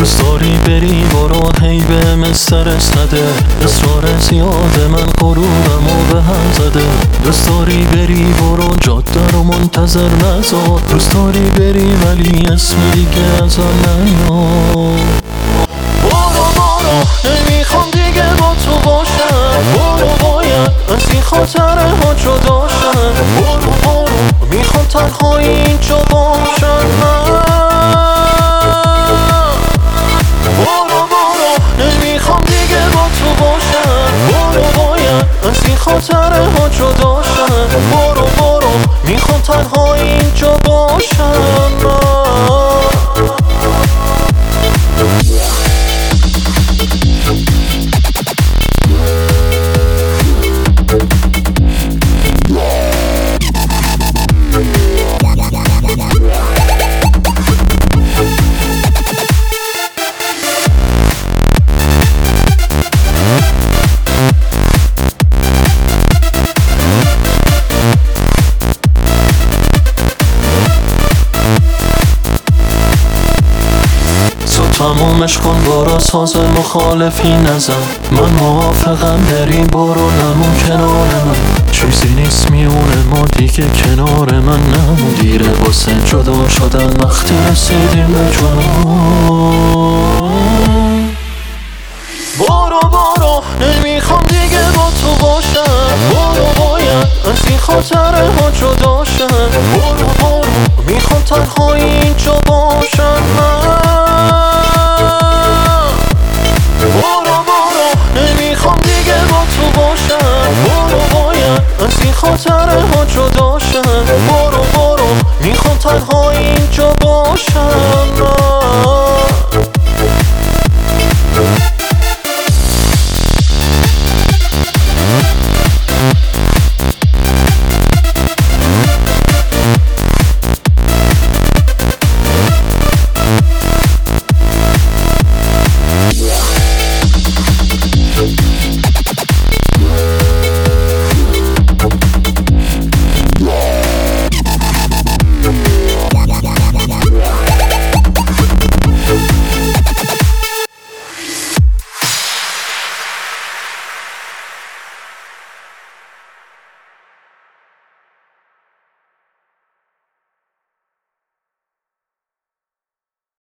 دوست داری بری برو، هی بهم استرس نده. اصرار زیاد من غرورمو به هم زده. دوست داری بری برو، جاده رو منتظر نذار. دوست داری بری ولی اسم دیگه ازم نیار. برو نمیخوام دیگه با تو باشم. برو باید از این خاطره ها جدا شم. برو میخوام تنهایی اینجا باشم. برو نمیخوام دیگه با تو باشم. برو باید از این خاطره ها جدا شم. برو میخوام تنهایی اینجا باشم. تمومش کن برو، ساز مخالفی نزن. من موافقم بریم، برو نمون کنار من. چیزی نیست میونه ما دیگه کنار من نمون. دیره واسه جدا شدن وقتی رسیدیم به جنون. برو نمیخوام دیگه با تو باشم. برو باید از این خاطره ها جدا شم. برو میخوام تنهایی اینجا باشم. نمیخوام دیگه با تو باشم. برو باید از این خاطره ها جدا شم. برو میخوام تنها اینجا باشم.